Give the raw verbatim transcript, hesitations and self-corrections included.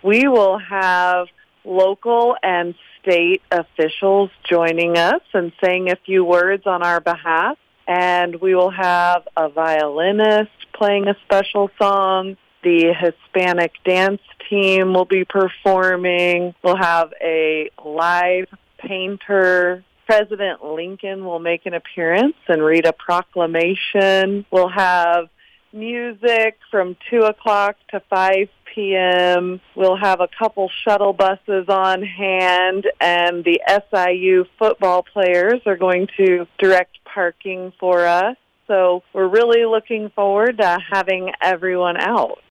we will have local and state officials joining us and saying a few words on our behalf. And we will have a violinist playing a special song. The Hispanic dance team will be performing. We'll have a live painter. President Lincoln will make an appearance and read a proclamation. We'll have music from two o'clock to five p.m. We'll have a couple shuttle buses on hand, and the S I U football players are going to direct parking for us. So we're really looking forward to having everyone out.